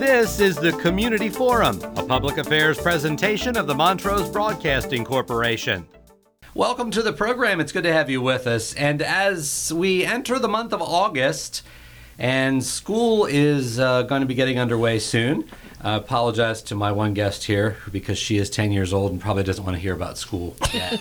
This is the Community Forum, a public affairs presentation of the Montrose Broadcasting Corporation. Welcome to the program. It's good to have you with us. And as we enter the month of August, and school is going to be getting underway soon, I apologize to my one guest here because she is 10 years old and probably doesn't want to hear about school yet.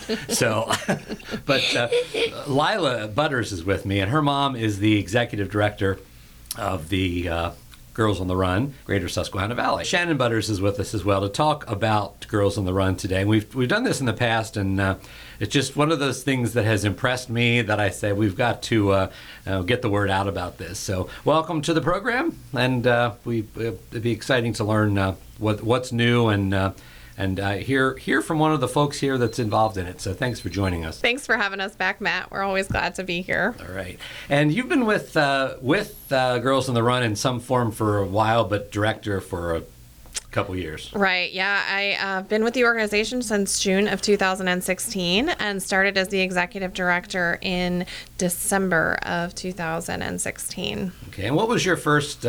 But Lila Butters is with me, and her mom is the executive director of the Girls on the Run, Greater Susquehanna Valley. Shannon Butters is with us as well to talk about Girls on the Run today. And we've done this in the past, and it's just one of those things that has impressed me that I say we've got to get the word out about this. So welcome to the program, and it'd be exciting to learn what's new and hear from one of the folks here that's involved in it. So thanks for joining us. Thanks for having us back, Matt. We're always glad to be here. All right. And you've been with Girls on the Run in some form for a while, but director for a couple years. Right. Yeah. I've been with the organization since June of 2016 and started as the executive director in December of 2016. Okay. And what was your first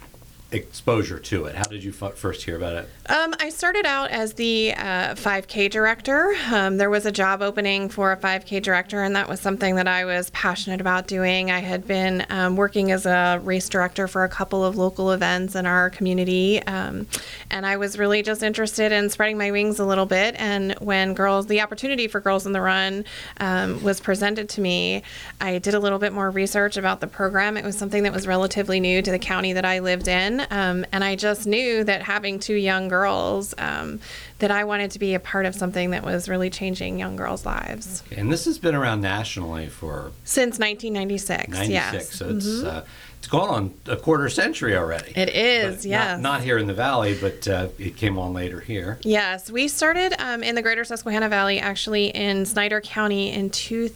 exposure to it? How did you first hear about it? I started out as the 5K director. There was a job opening for a 5K director, and that was something that I was passionate about doing. I had been working as a race director for a couple of local events in our community, and I was really just interested in spreading my wings a little bit. And when the opportunity for Girls on the Run was presented to me, I did a little bit more research about the program. It was something that was relatively new to the county that I lived in. And I just knew that having two young girls, that I wanted to be a part of something that was really changing young girls' lives. Okay. And this has been around nationally since 1996. 96, yes. So it's gone on a quarter century already. It is, but yes. Not here in the Valley, but it came on later here. Yes, we started in the Greater Susquehanna Valley, actually in Snyder County in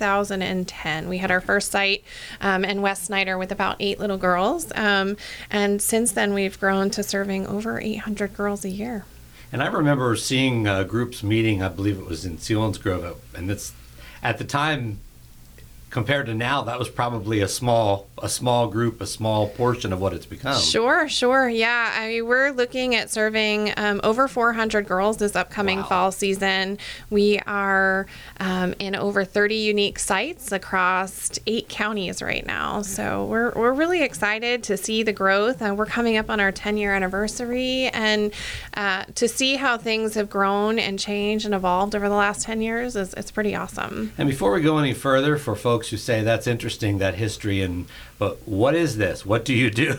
2010. We had our first site in West Snyder with about 8 little girls, and since then we've grown to serving over 800 girls a year. And I remember seeing groups meeting, I believe it was in Selinsgrove, and it's at the time, compared to now, that was probably a small group, a small portion of what it's become. Sure. Yeah, we're looking at serving over 400 girls this upcoming fall season. We are in over 30 unique sites across 8 counties right now. So we're really excited to see the growth. We're coming up on our 10-year anniversary, and to see how things have grown and changed and evolved over the last 10 years it's pretty awesome. And before we go any further, for folks who say that's interesting, that history, but what is this? What do you do?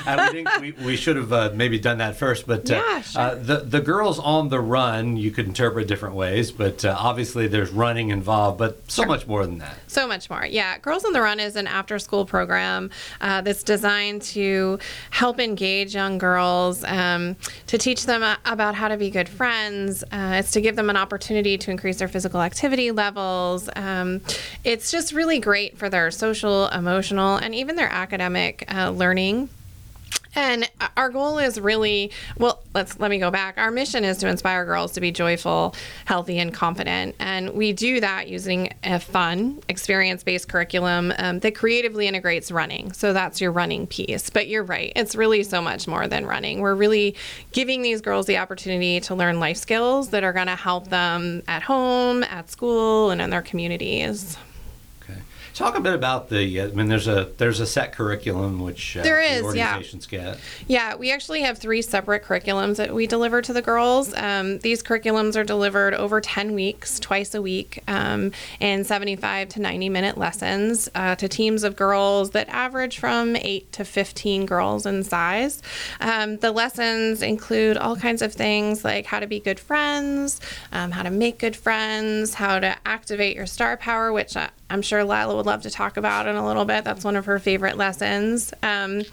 We should have maybe done that first. But yeah, sure. The Girls on the Run, you could interpret different ways, but obviously there's running involved, but so much more than that. So much more. Yeah, Girls on the Run is an after-school program that's designed to help engage young girls, to teach them about how to be good friends. It's to give them an opportunity to increase their physical activity levels. It's just really great for their social, emotional, and even their academic learning. And our goal is really, let me go back. Our mission is to inspire girls to be joyful, healthy, and confident. And we do that using a fun, experience-based curriculum that creatively integrates running. So that's your running piece. But you're right. It's really so much more than running. We're really giving these girls the opportunity to learn life skills that are going to help them at home, at school, and in their communities. Talk a bit about there's a set curriculum which there is, the organizations get. Yeah, we actually have 3 separate curriculums that we deliver to the girls. These curriculums are delivered over 10 weeks, twice a week, in 75 to 90-minute lessons to teams of girls that average from 8 to 15 girls in size. The lessons include all kinds of things like how to be good friends, how to make good friends, how to activate your star power, which I'm sure Lila would love to talk about in a little bit. That's one of her favorite lessons. And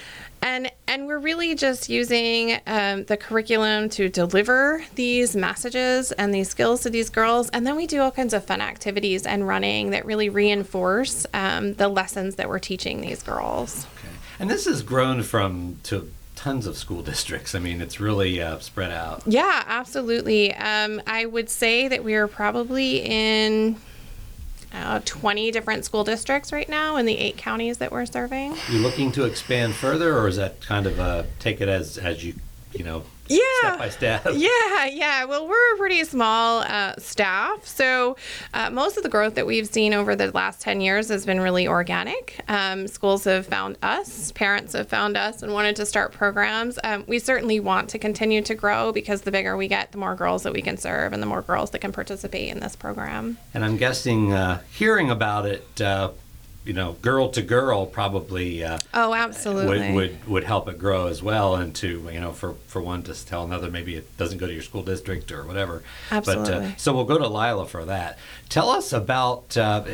we're really just using the curriculum to deliver these messages and these skills to these girls. And then we do all kinds of fun activities and running that really reinforce the lessons that we're teaching these girls. Okay. And this has grown to tons of school districts. I mean, it's really spread out. Yeah, absolutely. I would say that we are probably in 20 different school districts right now in the 8 counties that we're serving. You looking to expand further, or is that kind of take it as you know, step by step? Yeah. Well, we're a pretty small staff, so most of the growth that we've seen over the last 10 years has been really organic. Schools have found us, parents have found us and wanted to start programs. We certainly want to continue to grow because the bigger we get, the more girls that we can serve and the more girls that can participate in this program. And I'm guessing hearing about it, girl to girl probably Oh, absolutely. would help it grow as well, and to for one to tell another maybe it doesn't go to your school district or whatever. Absolutely. But so we'll go to Lila for that. Tell us about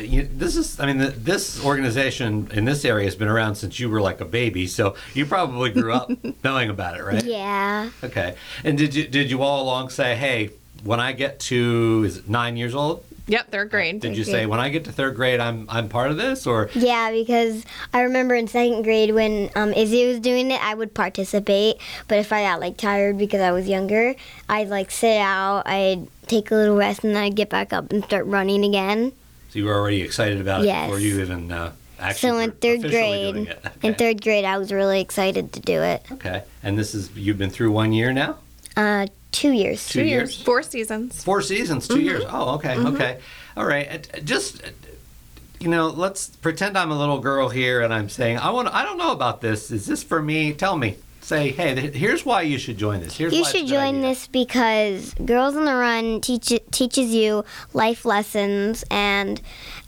this organization in this area has been around since you were like a baby, so you probably grew up knowing about it, right? Yeah. Okay. And did you all along say, hey, when I get to 9 years old? Yep, third grade. Did you say, when I get to third grade, I'm part of this, or? Yeah, because I remember in second grade when Izzy was doing it, I would participate. But if I got tired because I was younger, I'd sit out, I'd take a little rest, and then I'd get back up and start running again. So you were already excited about it Yes. before you even actually So in were third officially grade, doing it. in Okay. third grade, I was really excited to do it. Okay. And you've been through 1 year now? 2 years. 2 years? 4 seasons. 4 seasons, 2 years. Oh, okay, okay. All right. Just, let's pretend I'm a little girl here and I'm saying, I don't know about this. Is this for me? Tell me. Say, hey, here's why you should join this. Here's You why it's a should good join idea. this because Girls on the Run teaches you life lessons and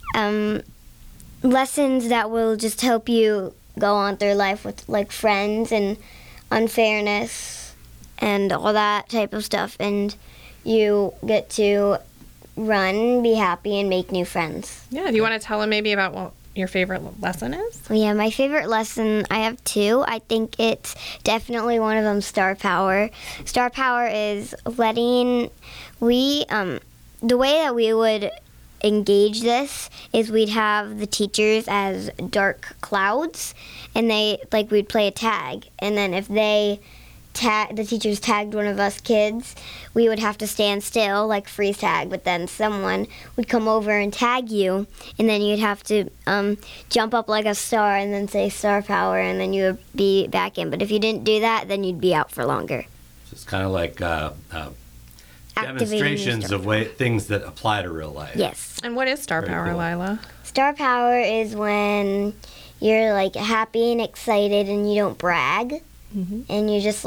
lessons that will just help you go on through life with friends and unfairness and all that type of stuff. And you get to run, be happy, and make new friends. Yeah, do you want to tell them maybe about what your favorite lesson is? Yeah, my favorite lesson, I have 2. I think it's definitely one of them, Star Power. Star Power is the way that we would engage this is we'd have the teachers as dark clouds, and we'd play a tag, and then if the teachers tagged one of us kids, we would have to stand still, freeze tag, but then someone would come over and tag you, and then you'd have to jump up like a star and then say Star Power, and then you would be back in. But if you didn't do that, then you'd be out for longer. So it's kind of like Activating demonstrations Star of things that apply to real life. Yes. And what is Star Very Power, cool. Lila? Star Power is when you're happy and excited and you don't brag. And you just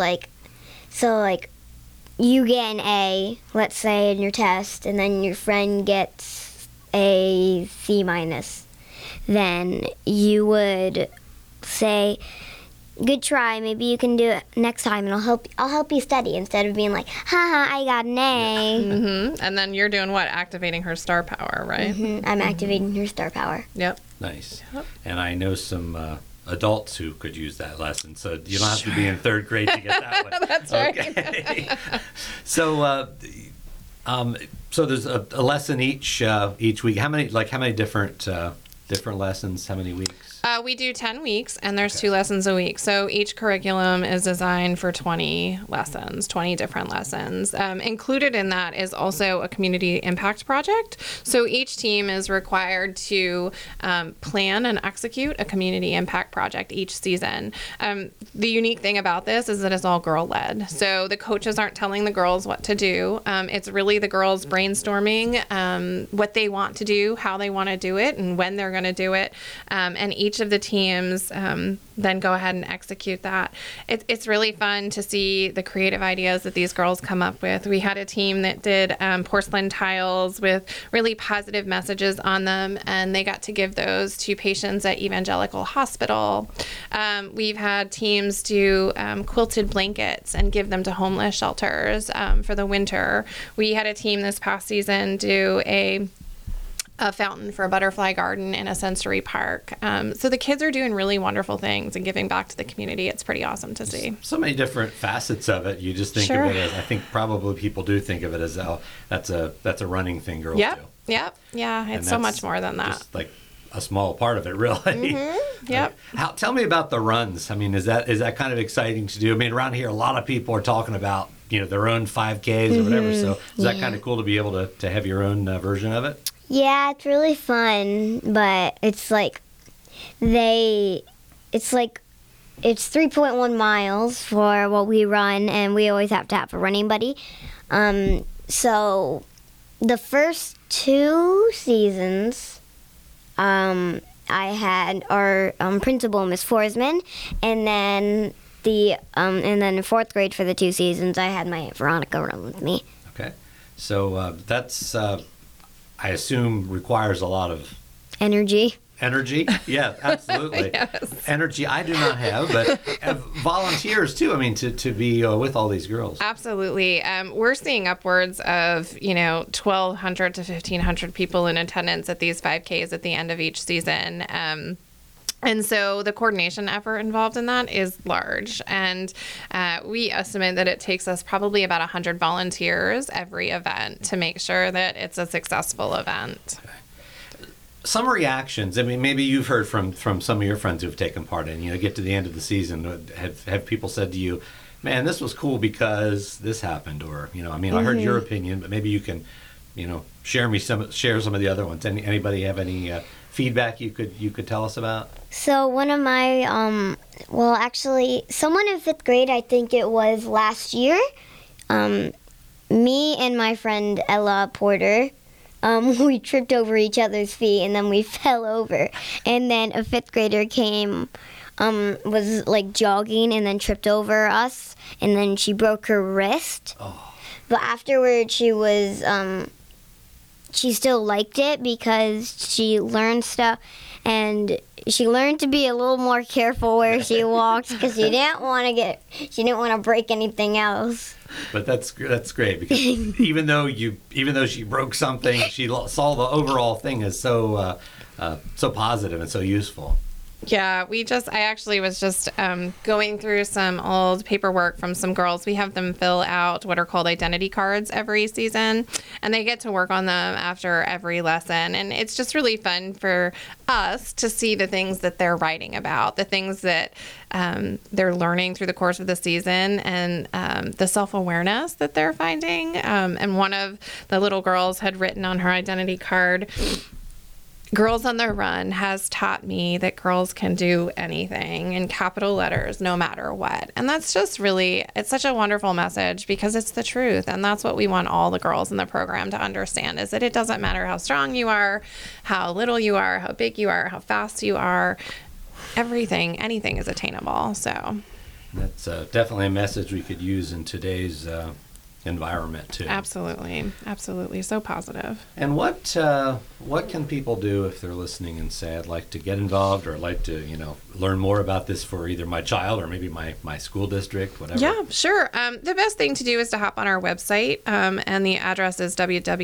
you get an A, let's say, in your test, and then your friend gets a C minus. Then you would say, good try, maybe you can do it next time, and I'll help you study, instead of being like, haha, I got an A. And then you're doing what? Activating her star power, right? I'm activating your Star Power. Yep. Nice. And I know some adults who could use that lesson, so you don't have to be in third grade to get that one. That's right. Okay. So there's a lesson each week. How many different lessons? How many weeks? We do 10 weeks, and there's 2 lessons a week. So each curriculum is designed for 20 lessons, 20 different lessons. Included in that is also a community impact project. So each team is required to plan and execute a community impact project each season. The unique thing about this is that it's all girl-led. So the coaches aren't telling the girls what to do. It's really the girls brainstorming what they want to do, how they want to do it, and when they're going to do it. And each of the teams then go ahead and execute that. It's really fun to see the creative ideas that these girls come up with. We had a team that did porcelain tiles with really positive messages on them, and they got to give those to patients at Evangelical Hospital. We've had teams do quilted blankets and give them to homeless shelters for the winter. We had a team this past season do a fountain for a butterfly garden in a sensory park. So the kids are doing really wonderful things and giving back to the community. It's pretty awesome to see. So many different facets of it. You just think Sure. of it as, I think probably people do think of it as, that's a running thing girls do. Yep. Yeah, And it's so that's much more than that. Just like a small part of it, really. Yep. Tell me about the runs. I mean, is that kind of exciting to do? I mean, around here, a lot of people are talking about, their own 5Ks or whatever. So is that kind of cool to be able to have your own version of it? Yeah, it's really fun, but it's 3.1 miles for what we run, and we always have to have a running buddy. So the first 2 seasons, I had our principal, Miss Forsman, and then in 4th grade for the 2 seasons, I had my Aunt Veronica run with me. Okay, so that's I assume requires a lot of Energy. Energy? Yeah, absolutely. Yes. Energy I do not have, but volunteers too. I mean, to be with all these girls. Absolutely. We're seeing upwards of, 1,200 to 1,500 people in attendance at these 5Ks at the end of each season. And so the coordination effort involved in that is large. And we estimate that it takes us probably about 100 volunteers every event to make sure that it's a successful event. Okay. Some reactions. I mean, maybe you've heard from some of your friends who've taken part in. Get to the end of the season. Have people said to you, "Man, this was cool because this happened," or I heard your opinion, but maybe you can, share some of the other ones. Anybody have any feedback you could tell us about? So one of my actually, someone in 5th grade, I think it was last year, me and my friend Ella Porter. We tripped over each other's feet, and then we fell over. And then a 5th grader came, was jogging, and then tripped over us, and then she broke her wrist. Oh. But afterwards, she was, she still liked it because she learned stuff, and she learned to be a little more careful where she walked because she didn't want to break anything else. But that's great because even though she broke something, she saw the overall thing as so positive and so useful. Yeah, I actually was just going through some old paperwork from some girls. We have them fill out what are called identity cards every season, and they get to work on them after every lesson. And it's just really fun for us to see the things that they're writing about, the things that they're learning through the course of the season, and the self-awareness that they're finding. And one of the little girls had written on her identity card, "Girls on the Run has taught me that girls can do anything," in capital letters, no matter what. And that's just it's such a wonderful message because it's the truth. And that's what we want all the girls in the program to understand, is that it doesn't matter how strong you are, how little you are, how big you are, how fast you are, anything is attainable. So that's definitely a message we could use in today's environment too. Absolutely, so positive. And what can people do if they're listening and say, "I'd like to get involved," or "I'd like to learn more about this for either my child or maybe my school district," whatever? Yeah, sure. The best thing to do is to hop on our website, and the address is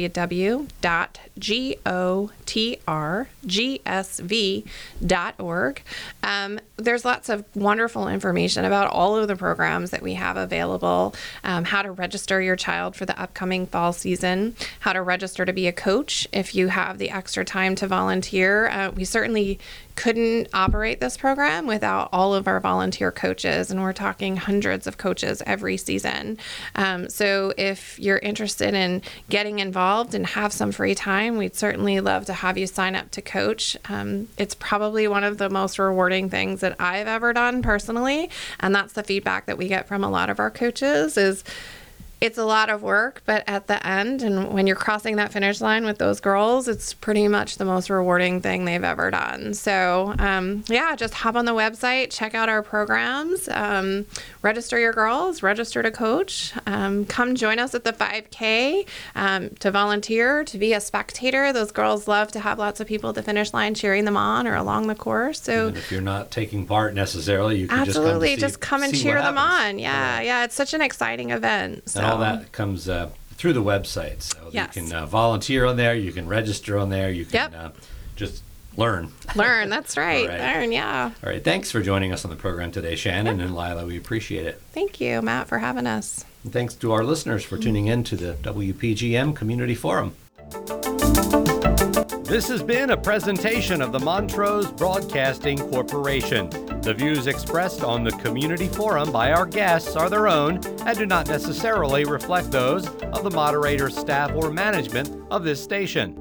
www.gotrgsv.org. There's lots of wonderful information about all of the programs that we have available, how to register your child for the upcoming fall season, how to register to be a coach if you have the extra time to volunteer. We certainly couldn't operate this program without all of our volunteer coaches, and we're talking hundreds of coaches every season. So if you're interested in getting involved and have some free time, we'd certainly love to have you sign up to coach. It's probably one of the most rewarding things that I've ever done personally, and that's the feedback that we get from a lot of our coaches is it's a lot of work, but at the end, and when you're crossing that finish line with those girls, it's pretty much the most rewarding thing they've ever done. So, just hop on the website, check out our programs, register your girls, register to coach, come join us at the 5K to volunteer, to be a spectator. Those girls love to have lots of people at the finish line cheering them on or along the course. So, even if you're not taking part necessarily, you can absolutely just come and cheer them on. Yeah, it's such an exciting event. So. All that comes through the website. So yes. You can volunteer on there. You can register on there. You can just learn. Learn, that's right. All right. Learn, yeah. All right. Thanks for joining us on the program today, Shannon and Lila. We appreciate it. Thank you, Matt, for having us. And thanks to our listeners for tuning in to the WPGM Community Forum. This has been a presentation of the Montrose Broadcasting Corporation. The views expressed on the community forum by our guests are their own and do not necessarily reflect those of the moderator, staff, or management of this station.